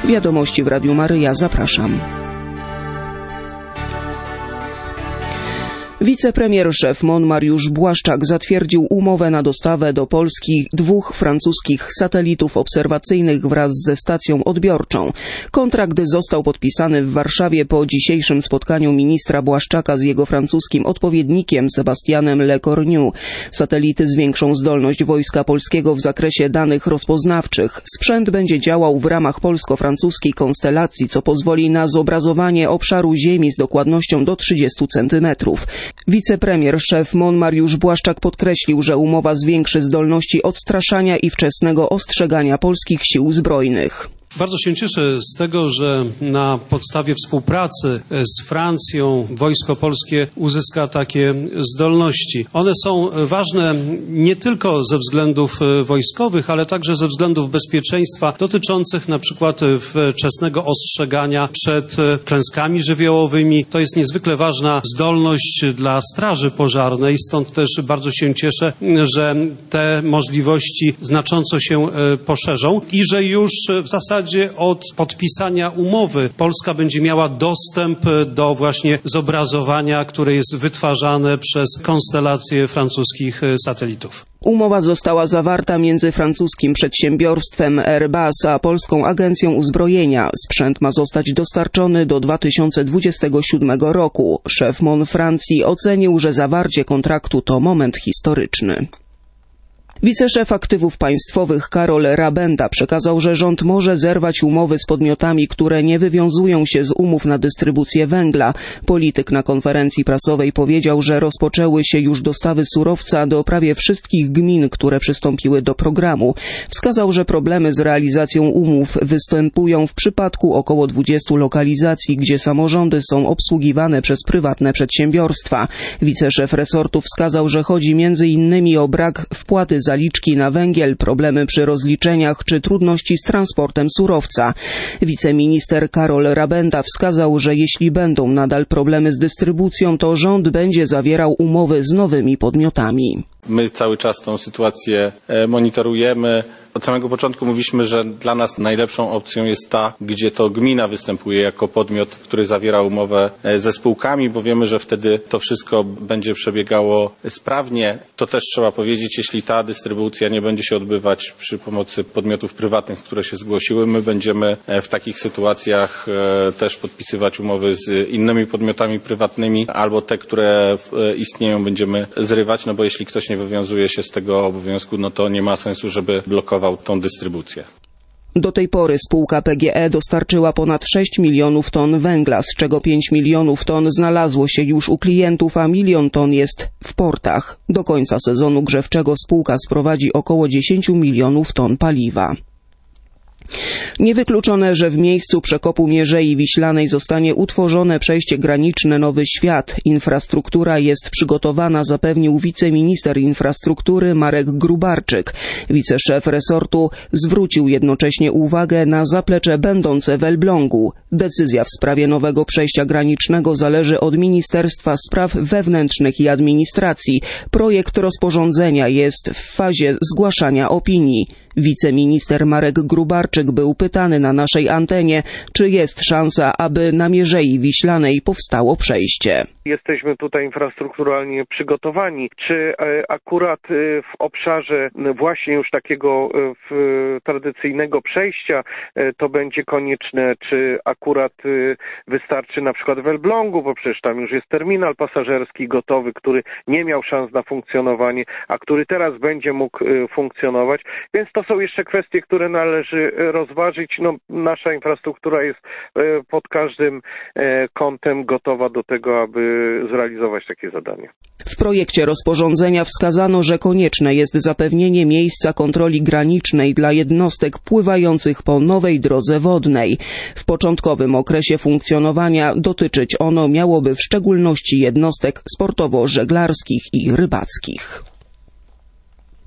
Wiadomości w Radiu Maryja, zapraszam. Wicepremier szef MON Mariusz Błaszczak zatwierdził umowę na dostawę do Polski 2 francuskich satelitów obserwacyjnych wraz ze stacją odbiorczą. Kontrakt został podpisany w Warszawie po dzisiejszym spotkaniu ministra Błaszczaka z jego francuskim odpowiednikiem Sebastianem Lecornu. Satelity zwiększą zdolność Wojska Polskiego w zakresie danych rozpoznawczych. Sprzęt będzie działał w ramach polsko-francuskiej konstelacji, co pozwoli na zobrazowanie obszaru Ziemi z dokładnością do 30 cm. Wicepremier szef MON Mariusz Błaszczak podkreślił, że umowa zwiększy zdolności odstraszania i wczesnego ostrzegania polskich sił zbrojnych. Bardzo się cieszę z tego, że na podstawie współpracy z Francją Wojsko Polskie uzyska takie zdolności. One są ważne nie tylko ze względów wojskowych, ale także ze względów bezpieczeństwa dotyczących na przykład wczesnego ostrzegania przed klęskami żywiołowymi. To jest niezwykle ważna zdolność dla Straży Pożarnej, stąd też bardzo się cieszę, że te możliwości znacząco się poszerzą i że już w zasadzie od podpisania umowy Polska będzie miała dostęp do właśnie zobrazowania, które jest wytwarzane przez konstelację francuskich satelitów. Umowa została zawarta między francuskim przedsiębiorstwem Airbus a Polską Agencją Uzbrojenia. Sprzęt ma zostać dostarczony do 2027 roku. Szef MON Francji ocenił, że zawarcie kontraktu to moment historyczny. Wiceszef Aktywów Państwowych Karol Rabenda przekazał, że rząd może zerwać umowy z podmiotami, które nie wywiązują się z umów na dystrybucję węgla. Polityk na konferencji prasowej powiedział, że rozpoczęły się już dostawy surowca do prawie wszystkich gmin, które przystąpiły do programu. Wskazał, że problemy z realizacją umów występują w przypadku około 20 lokalizacji, gdzie samorządy są obsługiwane przez prywatne przedsiębiorstwa. Wiceszef resortu wskazał, że chodzi m.in. o brak wpłaty zaliczki na węgiel, problemy przy rozliczeniach czy trudności z transportem surowca. Wiceminister Karol Rabenda wskazał, że jeśli będą nadal problemy z dystrybucją, to rząd będzie zawierał umowy z nowymi podmiotami. My cały czas tą sytuację monitorujemy. Od samego początku mówiliśmy, że dla nas najlepszą opcją jest ta, gdzie to gmina występuje jako podmiot, który zawiera umowę ze spółkami, bo wiemy, że wtedy to wszystko będzie przebiegało sprawnie. To też trzeba powiedzieć, jeśli ta dystrybucja nie będzie się odbywać przy pomocy podmiotów prywatnych, które się zgłosiły, my będziemy w takich sytuacjach też podpisywać umowy z innymi podmiotami prywatnymi, albo te, które istnieją, będziemy zrywać, no bo jeśli ktoś nie wywiązuje się z tego obowiązku, no to nie ma sensu, żeby blokować tą dystrybucję. Do tej pory spółka PGE dostarczyła ponad 6 milionów ton węgla, z czego 5 milionów ton znalazło się już u klientów, a 1 milion ton jest w portach. Do końca sezonu grzewczego spółka sprowadzi około 10 milionów ton paliwa. Niewykluczone, że w miejscu przekopu Mierzei Wiślanej zostanie utworzone przejście graniczne Nowy Świat. Infrastruktura jest przygotowana, zapewnił wiceminister infrastruktury Marek Grubarczyk. Wiceszef resortu zwrócił jednocześnie uwagę na zaplecze będące w Elblągu. Decyzja w sprawie nowego przejścia granicznego zależy od Ministerstwa Spraw Wewnętrznych i Administracji. Projekt rozporządzenia jest w fazie zgłaszania opinii. Wiceminister Marek Grubarczyk był pytany na naszej antenie, czy jest szansa, aby na Mierzei Wiślanej powstało przejście. Jesteśmy tutaj infrastrukturalnie przygotowani. Czy akurat w obszarze właśnie już takiego tradycyjnego przejścia to będzie konieczne, czy akurat wystarczy na przykład w Elblągu, bo przecież tam już jest terminal pasażerski gotowy, który nie miał szans na funkcjonowanie, a który teraz będzie mógł funkcjonować, więc to są jeszcze kwestie, które należy rozważyć. No, nasza infrastruktura jest pod każdym kątem gotowa do tego, aby zrealizować takie zadanie. W projekcie rozporządzenia wskazano, że konieczne jest zapewnienie miejsca kontroli granicznej dla jednostek pływających po nowej drodze wodnej. W początkowym okresie funkcjonowania dotyczyć ono miałoby w szczególności jednostek sportowo-żeglarskich i rybackich.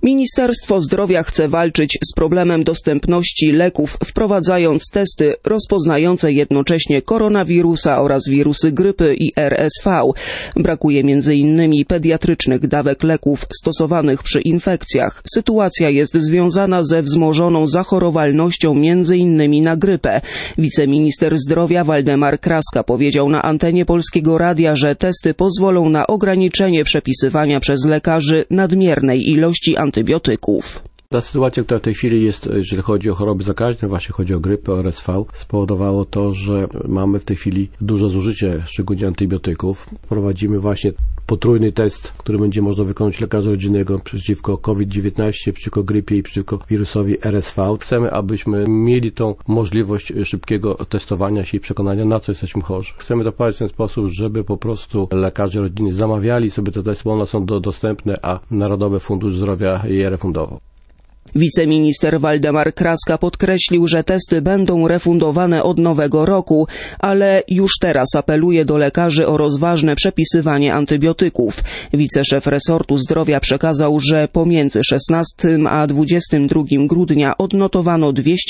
Ministerstwo Zdrowia chce walczyć z problemem dostępności leków, wprowadzając testy rozpoznające jednocześnie koronawirusa oraz wirusy grypy i RSV. Brakuje m.in. pediatrycznych dawek leków stosowanych przy infekcjach. Sytuacja jest związana ze wzmożoną zachorowalnością m.in. na grypę. Wiceminister zdrowia Waldemar Kraska powiedział na antenie Polskiego Radia, że testy pozwolą na ograniczenie przepisywania przez lekarzy nadmiernej ilości antybiotyków. Ta sytuacja, która w tej chwili jest, jeżeli chodzi o choroby zakaźne, właśnie chodzi o grypę, o RSV, spowodowało to, że mamy w tej chwili duże zużycie, szczególnie antybiotyków. Prowadzimy właśnie potrójny test, który będzie można wykonać lekarza rodzinnego przeciwko COVID-19, przeciwko grypie i przeciwko wirusowi RSV. Chcemy, abyśmy mieli tą możliwość szybkiego testowania się i przekonania, na co jesteśmy chorzy. Chcemy doprowadzić w ten sposób, żeby po prostu lekarze rodziny zamawiali sobie te testy, bo one są dostępne, a Narodowy Fundusz Zdrowia je refundował. Wiceminister Waldemar Kraska podkreślił, że testy będą refundowane od nowego roku, ale już teraz apeluje do lekarzy o rozważne przepisywanie antybiotyków. Wiceszef resortu zdrowia przekazał, że pomiędzy 16 a 22 grudnia odnotowano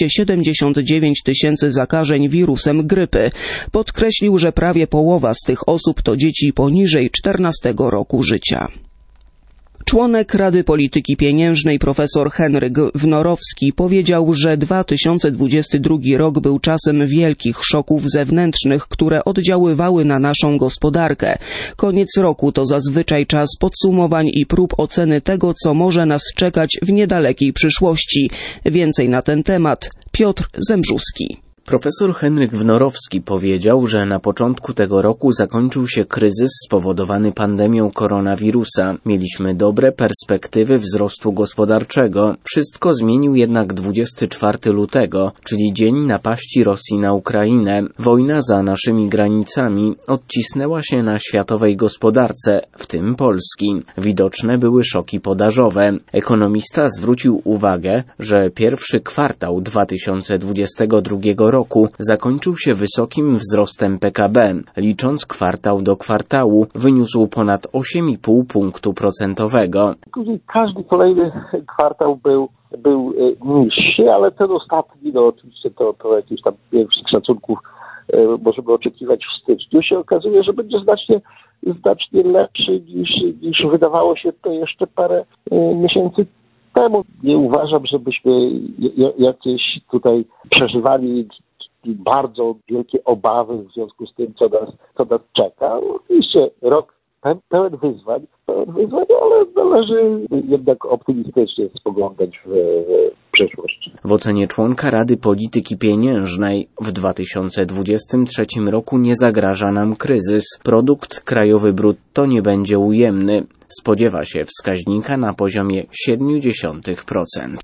279 000 zakażeń wirusem grypy. Podkreślił, że prawie połowa z tych osób to dzieci poniżej 14 roku życia. Członek Rady Polityki Pieniężnej profesor Henryk Wnorowski powiedział, że 2022 rok był czasem wielkich szoków zewnętrznych, które oddziaływały na naszą gospodarkę. Koniec roku to zazwyczaj czas podsumowań i prób oceny tego, co może nas czekać w niedalekiej przyszłości. Więcej na ten temat Piotr Zembrzuski. Profesor Henryk Wnorowski powiedział, że na początku tego roku zakończył się kryzys spowodowany pandemią koronawirusa. Mieliśmy dobre perspektywy wzrostu gospodarczego. Wszystko zmienił jednak 24 lutego, czyli dzień napaści Rosji na Ukrainę. Wojna za naszymi granicami odcisnęła się na światowej gospodarce, w tym Polski. Widoczne były szoki podażowe. Ekonomista zwrócił uwagę, że pierwszy kwartał 2022 roku zakończył się wysokim wzrostem PKB. Licząc kwartał do kwartału, wyniósł ponad 8,5 punktu procentowego. Każdy kolejny kwartał był niższy, ale ten ostatni, oczywiście to jakichś tam pierwszych szacunków możemy oczekiwać w styczniu, się okazuje, że będzie znacznie lepszy niż wydawało się to jeszcze parę miesięcy temu. Nie uważam, żebyśmy jakieś tutaj przeżywali bardzo wielkie obawy w związku z tym, co nas czeka. Oczywiście rok pełen wyzwań, ale należy jednak optymistycznie spoglądać w przyszłość. W ocenie członka Rady Polityki Pieniężnej w 2023 roku nie zagraża nam kryzys. Produkt krajowy brutto nie będzie ujemny. Spodziewa się wskaźnika na poziomie 0,7%.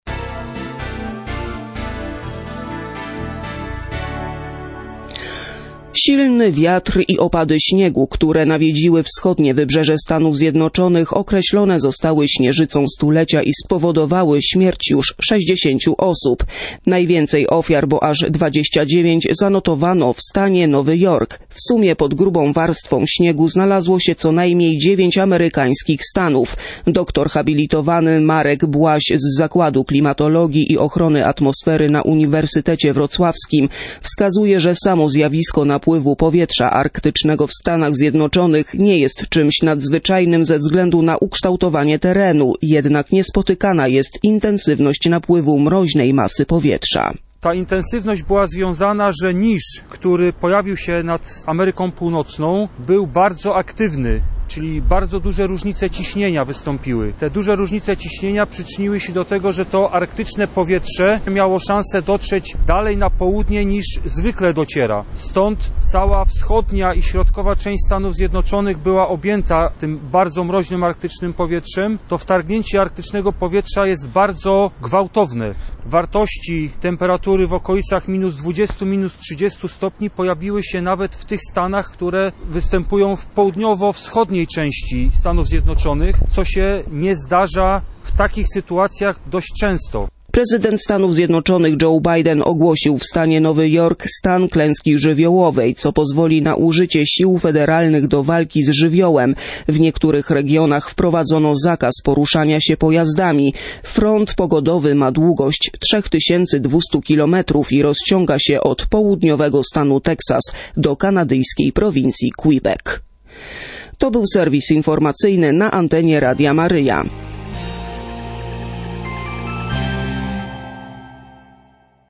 Silny wiatr i opady śniegu, które nawiedziły wschodnie wybrzeże Stanów Zjednoczonych, określone zostały śnieżycą stulecia i spowodowały śmierć już 60 osób. Najwięcej ofiar, bo aż 29, zanotowano w stanie Nowy Jork. W sumie pod grubą warstwą śniegu znalazło się co najmniej 9 amerykańskich stanów. Doktor habilitowany Marek Błaś z Zakładu Klimatologii i Ochrony Atmosfery na Uniwersytecie Wrocławskim wskazuje, że samo zjawisko napływu powietrza arktycznego w Stanach Zjednoczonych nie jest czymś nadzwyczajnym ze względu na ukształtowanie terenu, jednak niespotykana jest intensywność napływu mroźnej masy powietrza. Ta intensywność była związana, że niż, który pojawił się nad Ameryką Północną, był bardzo aktywny. Czyli bardzo duże różnice ciśnienia wystąpiły. Te duże różnice ciśnienia przyczyniły się do tego, że to arktyczne powietrze miało szansę dotrzeć dalej na południe niż zwykle dociera. Stąd cała wschodnia i środkowa część Stanów Zjednoczonych była objęta tym bardzo mroźnym arktycznym powietrzem. To wtargnięcie arktycznego powietrza jest bardzo gwałtowne. Wartości temperatury w okolicach -20, -30 stopni pojawiły się nawet w tych stanach, które występują w południowo-wschodniej części Stanów Zjednoczonych, co się nie zdarza w takich sytuacjach dość często. Prezydent Stanów Zjednoczonych Joe Biden ogłosił w stanie Nowy Jork stan klęski żywiołowej, co pozwoli na użycie sił federalnych do walki z żywiołem. W niektórych regionach wprowadzono zakaz poruszania się pojazdami. Front pogodowy ma długość 3200 kilometrów i rozciąga się od południowego stanu Teksas do kanadyjskiej prowincji Quebec. To był serwis informacyjny na antenie Radia Maryja.